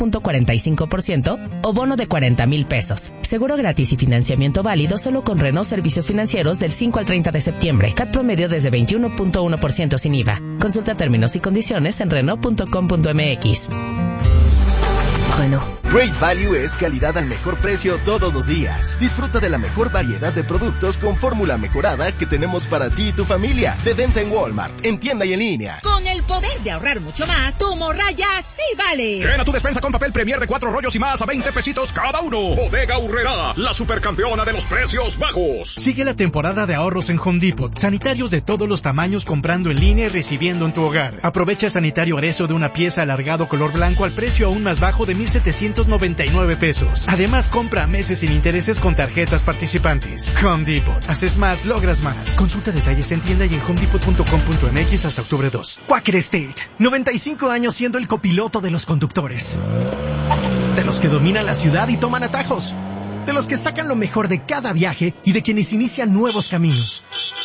3.45% o bono de 40,000 pesos. Seguro gratis y financiamiento válido solo con Renault Servicios Financieros del 5 al 30 de septiembre. CAT promedio desde 21.1% sin IVA. Consulta términos y condiciones en Renault.com.mx. Renault. Great Value es calidad al mejor precio todos los días. Disfruta de la mejor variedad de productos con fórmula mejorada que tenemos para ti y tu familia. De venta en Walmart, en tienda y en línea. Con el poder de ahorrar mucho más, tu morralla sí vale. Llena tu despensa con papel Premier de 4 rollos y más a 20 pesitos cada uno. Bodega Aurrerá, la supercampeona de los precios bajos. Sigue la temporada de ahorros en Home Depot. Sanitarios de todos los tamaños comprando en línea y recibiendo en tu hogar. Aprovecha sanitario Arezo de una pieza alargado color blanco al precio aún más bajo de 1,799 pesos. Además, compra meses sin intereses con tarjetas participantes. Home Depot. Haces más, logras más. Consulta detalles en tienda y en homedepot.com.mx hasta octubre 2. Quaker State. 95 años siendo el copiloto de los conductores. De los que dominan la ciudad y toman atajos. De los que sacan lo mejor de cada viaje y de quienes inician nuevos caminos.